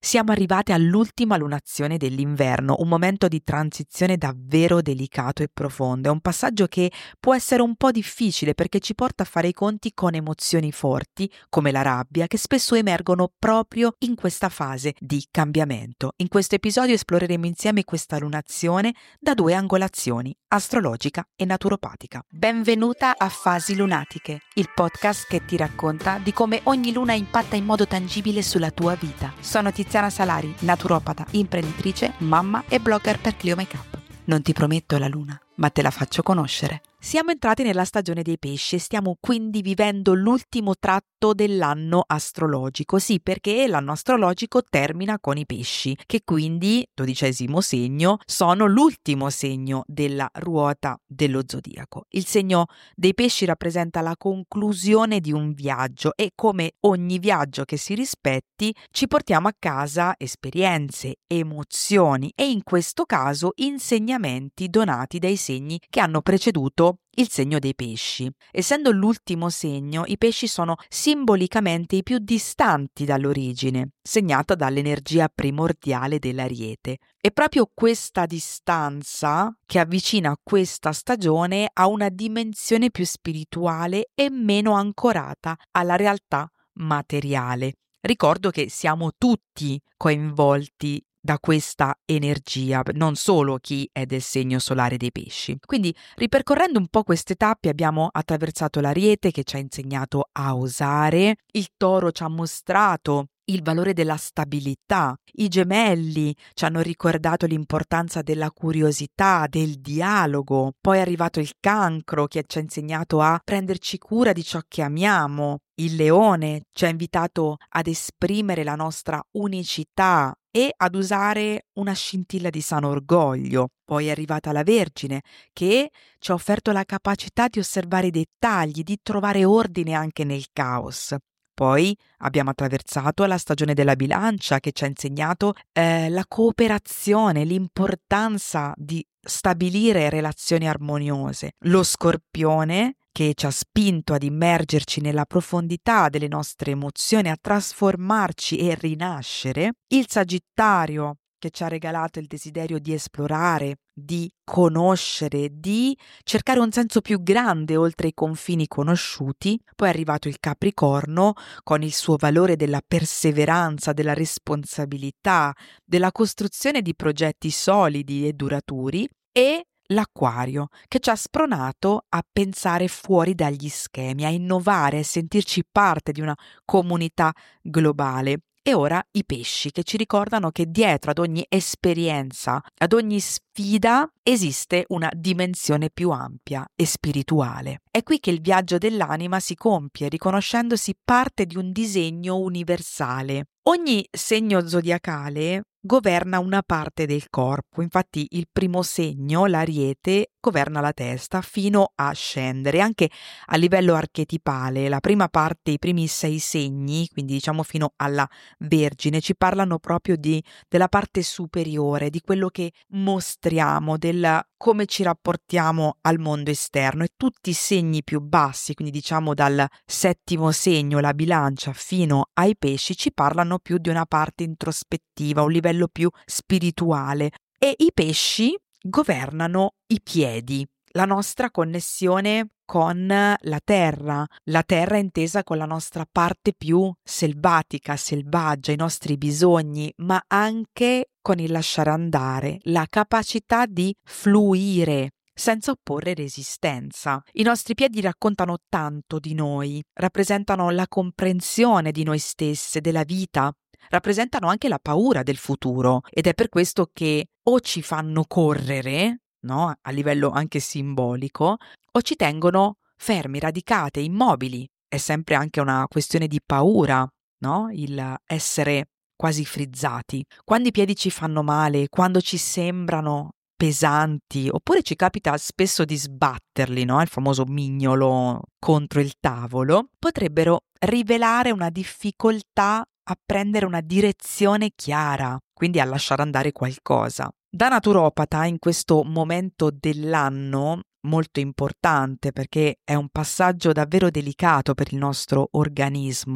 Siamo arrivati all'ultima lunazione dell'inverno, un momento di transizione davvero delicato e profondo. È un passaggio che può essere un po' difficile perché ci porta a fare i conti con emozioni forti, come la rabbia, che spesso emergono proprio in questa fase di cambiamento. In questo episodio esploreremo insieme questa lunazione da due angolazioni, astrologica e naturopatica. Benvenuta a Fasi Lunatiche, il podcast che ti racconta di come ogni luna impatta in modo tangibile sulla tua vita. Sono Tiziana Salari, naturopata, imprenditrice, mamma e blogger per Clio Makeup. Non ti prometto la luna, ma te la faccio conoscere. Siamo entrati nella stagione dei pesci e stiamo quindi vivendo l'ultimo tratto dell'anno astrologico. Sì, perché l'anno astrologico termina con i pesci, che quindi, 12° segno, sono l'ultimo segno della ruota dello zodiaco. Il segno dei pesci rappresenta la conclusione di un viaggio e, come ogni viaggio che si rispetti, ci portiamo a casa esperienze, emozioni e in questo caso insegnamenti donati dai segni che hanno preceduto il segno dei pesci. Essendo l'ultimo segno, i pesci sono simbolicamente i più distanti dall'origine, segnata dall'energia primordiale dell'Ariete. È proprio questa distanza che avvicina questa stagione a una dimensione più spirituale e meno ancorata alla realtà materiale. Ricordo che siamo tutti coinvolti da questa energia, non solo chi è del segno solare dei pesci. Quindi, ripercorrendo un po' queste tappe, abbiamo attraversato l'Ariete che ci ha insegnato a osare, il Toro ci ha mostrato il valore della stabilità, i Gemelli ci hanno ricordato l'importanza della curiosità, del dialogo, poi è arrivato il Cancro che ci ha insegnato a prenderci cura di ciò che amiamo, il Leone ci ha invitato ad esprimere la nostra unicità e ad usare una scintilla di sano orgoglio. Poi è arrivata la Vergine che ci ha offerto la capacità di osservare i dettagli, di trovare ordine anche nel caos. Poi abbiamo attraversato la stagione della Bilancia che ci ha insegnato la cooperazione, l'importanza di stabilire relazioni armoniose. Lo Scorpione che ci ha spinto ad immergerci nella profondità delle nostre emozioni, a trasformarci e rinascere. Il Sagittario che ci ha regalato il desiderio di esplorare, di conoscere, di cercare un senso più grande oltre i confini conosciuti. Poi è arrivato il Capricorno con il suo valore della perseveranza, della responsabilità, della costruzione di progetti solidi e duraturi, e l'Acquario che ci ha spronato a pensare fuori dagli schemi, a innovare, a sentirci parte di una comunità globale. E ora i pesci che ci ricordano che dietro ad ogni esperienza, ad ogni sfida, esiste una dimensione più ampia e spirituale. È qui che il viaggio dell'anima si compie, riconoscendosi parte di un disegno universale. Ogni segno zodiacale governa una parte del corpo, infatti il primo segno, l'Ariete, governa la testa fino a scendere. Anche a livello archetipale, la prima parte, i primi 6 segni, quindi diciamo fino alla Vergine, ci parlano proprio della parte superiore, di quello che mostriamo, del come ci rapportiamo al mondo esterno, e tutti i segni più bassi, quindi diciamo dal 7° segno, la Bilancia, fino ai pesci, ci parlano più di una parte introspettiva, un livello più spirituale, e i pesci governano i piedi, la nostra connessione con la terra intesa con la nostra parte più selvatica, selvaggia, i nostri bisogni, ma anche con il lasciare andare, la capacità di fluire senza opporre resistenza. I nostri piedi raccontano tanto di noi, rappresentano la comprensione di noi stesse, della vita, rappresentano anche la paura del futuro, ed è per questo che o ci fanno correre, no? A livello anche simbolico, o ci tengono fermi, radicate, immobili. È sempre anche una questione di paura, no? Il essere quasi frizzati. Quando i piedi ci fanno male, quando ci sembrano pesanti, oppure ci capita spesso di sbatterli, no? Il famoso mignolo contro il tavolo, potrebbero rivelare una difficoltà a prendere una direzione chiara, quindi a lasciare andare qualcosa. Da naturopata, in questo momento dell'anno molto importante, perché è un passaggio davvero delicato per il nostro organismo,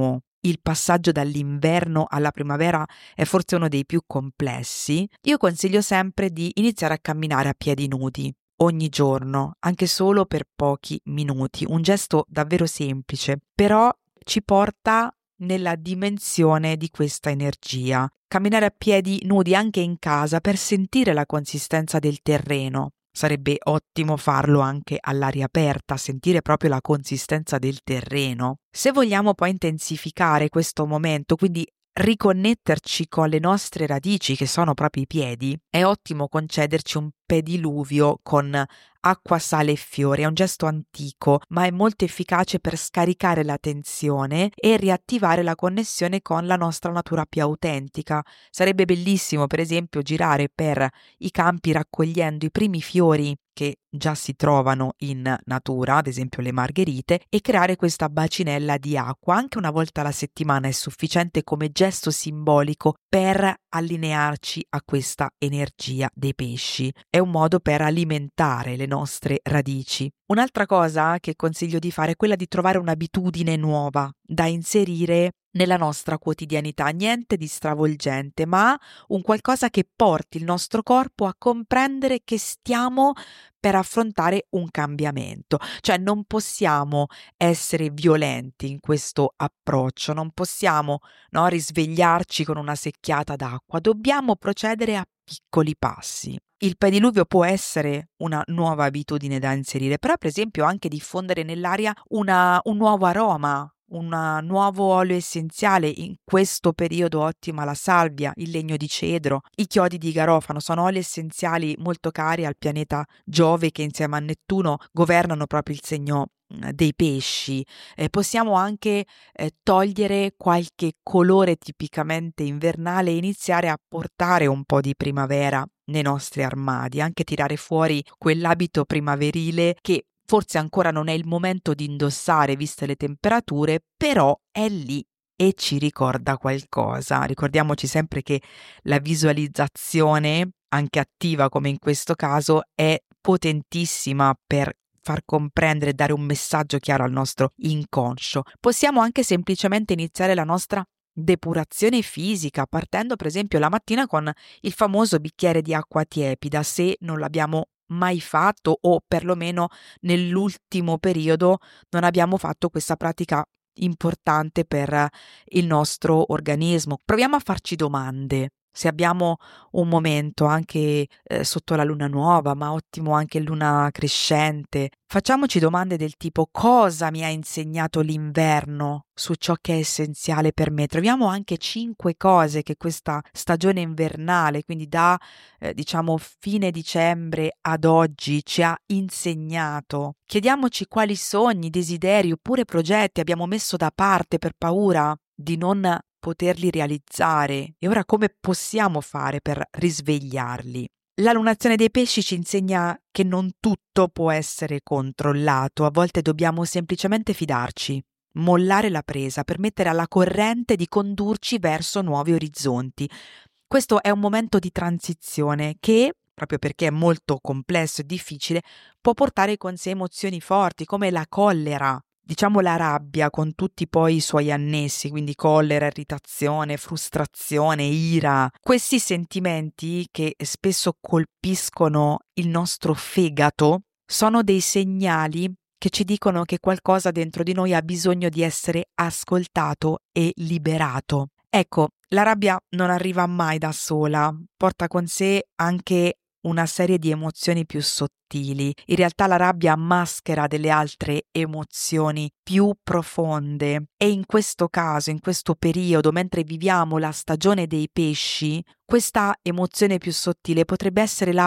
il passaggio dall'inverno alla primavera è forse uno dei più complessi, io consiglio sempre di iniziare a camminare a piedi nudi ogni giorno, anche solo per pochi minuti. Un gesto davvero semplice, però ci porta nella dimensione di questa energia. Camminare a piedi nudi anche in casa per sentire la consistenza del terreno. Sarebbe ottimo farlo anche all'aria aperta, sentire proprio la consistenza del terreno. Se vogliamo poi intensificare questo momento, quindi riconnetterci con le nostre radici, che sono proprio i piedi, è ottimo concederci un pediluvio con acqua, sale e fiori. È un gesto antico, ma è molto efficace per scaricare la tensione e riattivare la connessione con la nostra natura più autentica. Sarebbe bellissimo, per esempio, girare per i campi raccogliendo i primi fiori che già si trovano in natura, ad esempio le margherite, e creare questa bacinella di acqua. Anche una volta alla settimana è sufficiente come gesto simbolico per allinearci a questa energia dei pesci. È un modo per alimentare le nostre radici. Un'altra cosa che consiglio di fare è quella di trovare un'abitudine nuova da inserire nella nostra quotidianità, niente di stravolgente, ma un qualcosa che porti il nostro corpo a comprendere che stiamo per affrontare un cambiamento. Cioè non possiamo essere violenti in questo approccio, non possiamo, no, risvegliarci con una secchiata d'acqua, dobbiamo procedere a piccoli passi. Il pediluvio può essere una nuova abitudine da inserire, però per esempio anche diffondere nell'aria un nuovo aroma, un nuovo olio essenziale. In questo periodo ottima la salvia, il legno di cedro, i chiodi di garofano sono oli essenziali molto cari al pianeta Giove, che insieme a Nettuno governano proprio il segno dei pesci. Possiamo anche togliere qualche colore tipicamente invernale e iniziare a portare un po' di primavera nei nostri armadi, anche tirare fuori quell'abito primaverile che forse ancora non è il momento di indossare viste le temperature, però è lì e ci ricorda qualcosa. Ricordiamoci sempre che la visualizzazione, anche attiva come in questo caso, è potentissima per far comprendere e dare un messaggio chiaro al nostro inconscio. Possiamo anche semplicemente iniziare la nostra depurazione fisica, partendo per esempio la mattina con il famoso bicchiere di acqua tiepida, se non l'abbiamo mai fatto o perlomeno nell'ultimo periodo non abbiamo fatto questa pratica importante per il nostro organismo. Proviamo a farci domande. Se abbiamo un momento anche sotto la luna nuova, ma ottimo anche luna crescente, facciamoci domande del tipo: cosa mi ha insegnato l'inverno su ciò che è essenziale per me? Troviamo anche 5 cose che questa stagione invernale, quindi da diciamo fine dicembre ad oggi, ci ha insegnato. Chiediamoci quali sogni, desideri oppure progetti abbiamo messo da parte per paura di non poterli realizzare, e ora come possiamo fare per risvegliarli. La lunazione dei pesci ci insegna che non tutto può essere controllato, a volte dobbiamo semplicemente fidarci, mollare la presa, permettere alla corrente di condurci verso nuovi orizzonti. Questo è un momento di transizione che, proprio perché è molto complesso e difficile, può portare con sé emozioni forti come la collera, diciamo la rabbia con tutti poi i suoi annessi, quindi collera, irritazione, frustrazione, ira. Questi sentimenti che spesso colpiscono il nostro fegato sono dei segnali che ci dicono che qualcosa dentro di noi ha bisogno di essere ascoltato e liberato. Ecco, la rabbia non arriva mai da sola, porta con sé anche una serie di emozioni più sottili. In realtà la rabbia maschera delle altre emozioni più profonde, e in questo caso, in questo periodo, mentre viviamo la stagione dei pesci, questa emozione più sottile potrebbe essere la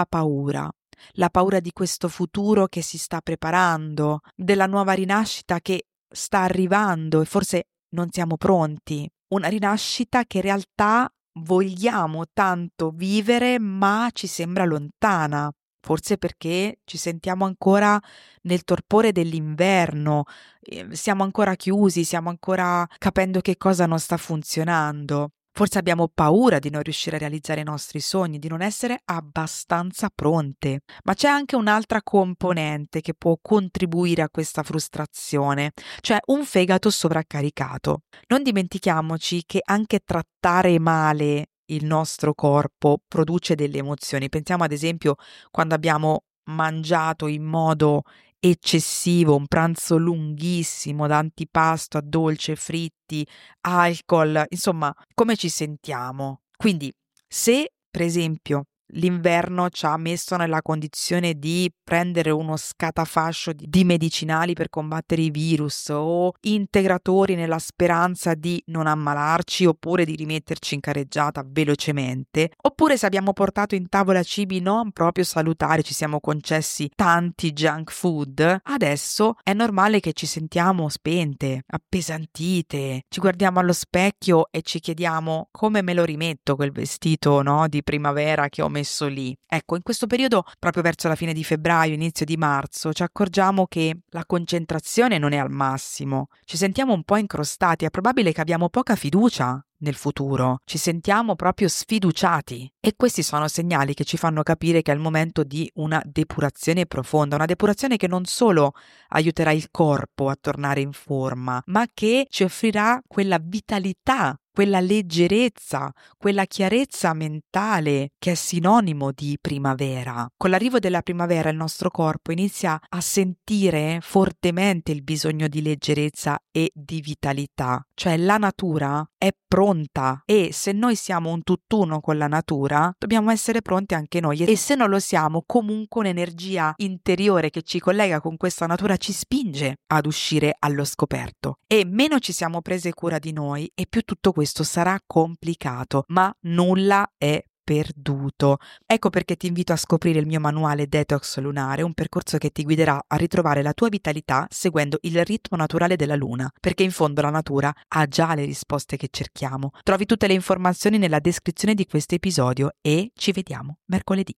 paura di questo futuro che si sta preparando, della nuova rinascita che sta arrivando e forse non siamo pronti. Una rinascita che in realtà vogliamo tanto vivere, ma ci sembra lontana, forse perché ci sentiamo ancora nel torpore dell'inverno, siamo ancora chiusi, stiamo ancora capendo che cosa non sta funzionando. Forse abbiamo paura di non riuscire a realizzare i nostri sogni, di non essere abbastanza pronte. Ma c'è anche un'altra componente che può contribuire a questa frustrazione, cioè un fegato sovraccaricato. Non dimentichiamoci che anche trattare male il nostro corpo produce delle emozioni. Pensiamo ad esempio quando abbiamo mangiato in modo eccessivo, un pranzo lunghissimo, da antipasto a dolce, fritti, alcol, insomma, come ci sentiamo? Quindi, se per esempio l'inverno ci ha messo nella condizione di prendere uno scatafascio di medicinali per combattere i virus o integratori nella speranza di non ammalarci oppure di rimetterci in carreggiata velocemente, oppure se abbiamo portato in tavola cibi non proprio salutari, ci siamo concessi tanti junk food, adesso è normale che ci sentiamo spente, appesantite, ci guardiamo allo specchio e ci chiediamo come me lo rimetto quel vestito, no, di primavera che ho messo lì. Ecco, in questo periodo, proprio verso la fine di febbraio, inizio di marzo, ci accorgiamo che la concentrazione non è al massimo, ci sentiamo un po' incrostati, è probabile che abbiamo poca fiducia nel futuro, ci sentiamo proprio sfiduciati e questi sono segnali che ci fanno capire che è il momento di una depurazione profonda, una depurazione che non solo aiuterà il corpo a tornare in forma, ma che ci offrirà quella vitalità, quella leggerezza, quella chiarezza mentale che è sinonimo di primavera. Con l'arrivo della primavera il nostro corpo inizia a sentire fortemente il bisogno di leggerezza e di vitalità, cioè la natura è pronta e se noi siamo un tutt'uno con la natura, dobbiamo essere pronti anche noi e se non lo siamo, comunque un'energia interiore che ci collega con questa natura ci spinge ad uscire allo scoperto e meno ci siamo prese cura di noi e più tutto questo sarà complicato, ma nulla è perduto. Ecco perché ti invito a scoprire il mio manuale Detox Lunare, un percorso che ti guiderà a ritrovare la tua vitalità seguendo il ritmo naturale della luna, perché in fondo la natura ha già le risposte che cerchiamo. Trovi tutte le informazioni nella descrizione di questo episodio e ci vediamo mercoledì.